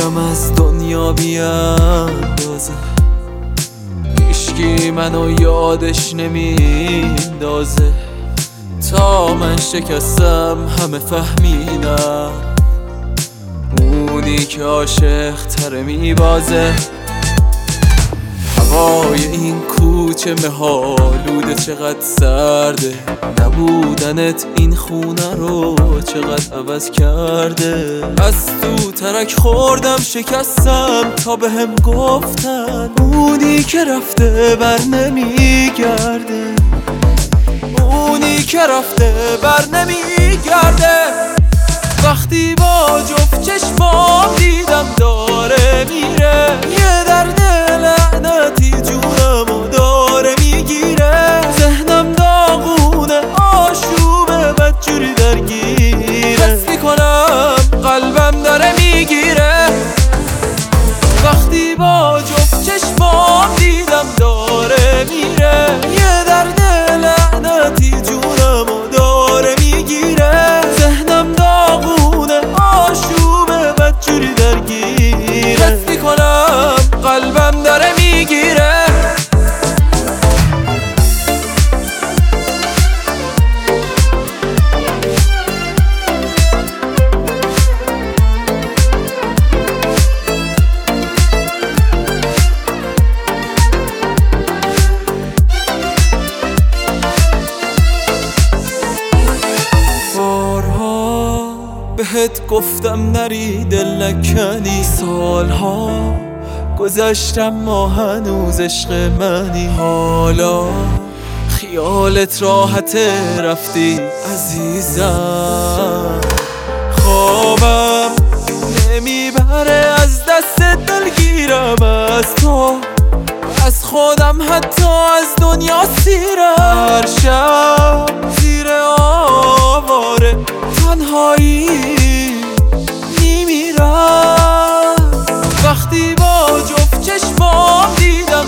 میرم از دنیا بیاندازه، هیچکی منو یادش نمیندازه. تا من شکستم همه فهمیدن اونی که عاشق تره میبازه. هوای این کوچه مهالوده چقدر سرده، نبودنت این خونه رو چقدر عوض کرده. از تو ترک خوردم شکستم تا بهم گفتن اونی که رفته بر نمیگرده، اونی که رفته بر نمیگرده. وقتی با جفت چشمام دیدم داره میره، یه درد لعنتی جونمو داره میگیره. ذهنم داغونه آشوبه بدجوری درگیره، حس میکنم قلبم داره میگیره. وقتی با جفت چشمام دیدم داره میره، یه درد لعنتی جونمو داره میگیره. ذهنم داغونه آشوبه بدجوری درگیره، حس میکنم قلبم داره میگیره. بهت گفتم نری دل نکنی، سالها گذشتم ما هنوز عشق منی. حالا خیالت راحته رفتی عزیزم، خوابم نمیبره از دست دلگیرم از تو، از خودم حتی از دنیا سیرم. هر شب زیر آواره تنهایی میمیرم. وقتی با جفت چشمام دیدم